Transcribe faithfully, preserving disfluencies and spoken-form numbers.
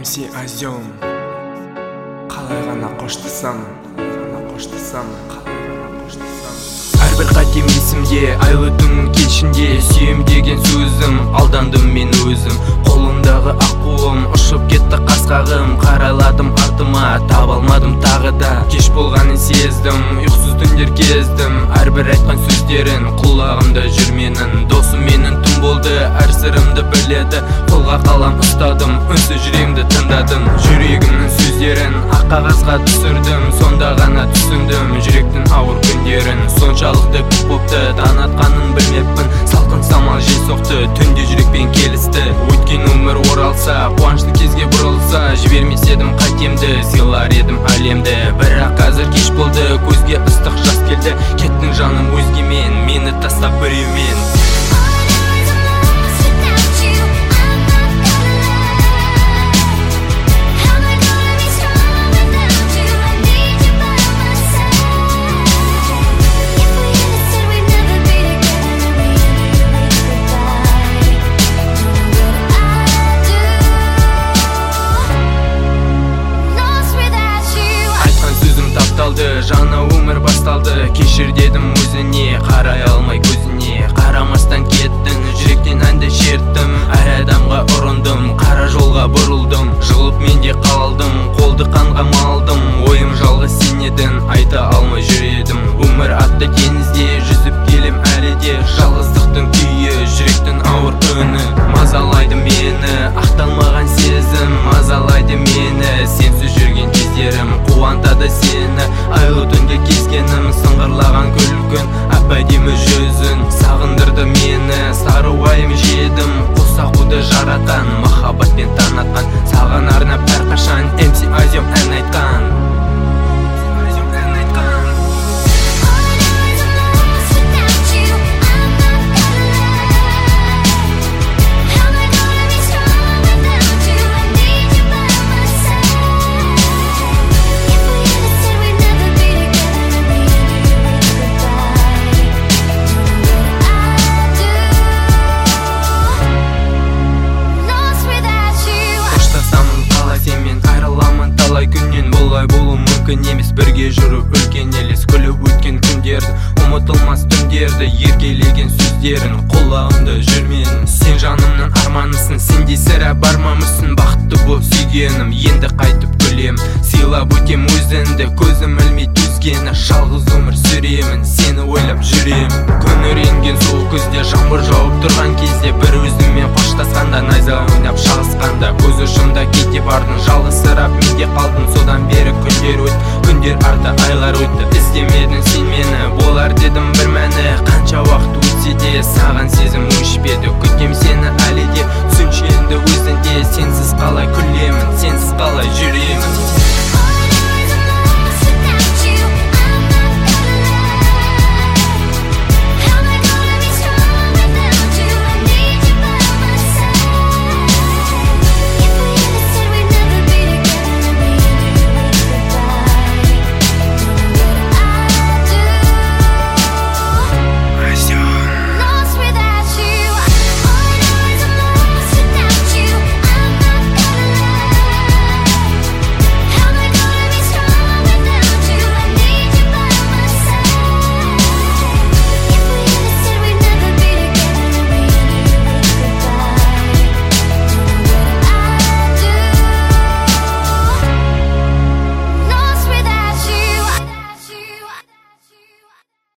эм си Азиом. Қалай ғана қоштасам, ғана қоштасам, қалай ғана қоштасам. Әрбір қатем есімде, айлы түн кешінде сүйем деген сөзім, алдандым мен өзім. Қолымдағы аққуым ұшып кетті қасқағым, қарайладым артыма, таба алмадым тағы да. Кеш болғанын сездім, ұйқысыз түндер кездім, әрбір айтқан сөздерін құлағымда жүрменін. Досым менің түн болды, әр сырымды біледі, қолға қалам ұстадым, үнсіз жүрегімді тыңдадым. Жүрегімнің сөздерін ақ қағазға түсірдім, сонда ғана түсіндім жүректің ауыр күндерін. Соншалықты көп бопты, таң атқанын білмеппін, салқын самал жел соқты, түнде жүрекпен келісті. Өткен өмір оралса, қуанышты кезге бұрылса, жібермес едім қатемді, сыйлар едім әлемді. Бірақ қазір кеш болды, көзге ыстық жас келді, кеттің жаным өзгемен, мені тастап біреумен. Жаңа өмір басталды, кешір дедім өзіне, қарай алмай көзіне. Қарамастан кеттің, жүректен әнді шерттім, әр адамға ұрындым, қара жолға бұрылдым. Жылып мен де қалдым, қолды қанға малдым, ойым жалғыз сен едің, айта алмай жүр едім. Өмір атты теңізде жүзіп келем әлі де, жалғыздықтың күйі, жүректің ауыр үні мазалайды мені, ақталмаған сезім мазалайды мені. Сенсіз жүрген кездерім қуантады сені, айлы түнде кезгенім, сыңғырлаған күлгін, әп-әдемі жүзін сағындырды мені. Сары уайым жедім, қос ақуды жаратқан, махаббатпен танатқан, саған арнап әрқашан эм си Азиом ән айтқан. Болай болу мүмкін емес, бірге жүру үлкен елес, күліп өткен күндерді, ұмытылмас түндерді, еркелеген сөздерін құлағымда жүрменің. Сен жанымның арманысың, сенде сірә бармамысың, бақытты бол сүйгенім, енді қайтып күлем, сыйлап өтем өзіңді, көзім ілмей төзгені, жалғыз өмір сүремін, сені ойлап жүрем. Күн ренген сол күзде, жаңбыр жауып тұрған кезде, бір өзіммен қоштасқанда, найза ойнап шалысқанда, көз ұшымда кете бардың, жалғызсырап мен де қалдым. Содан бері күндер өтті, күндер арты, айлар өтті, іздемедің сен мені, болар дедім бір мәні. Қанша уақыт өтсе де, саған сезім өшпеді, күтем сені әлі де, түсінші енді өзінде. Сенсіз қалай күлемін, сенсіз қалай жүремін.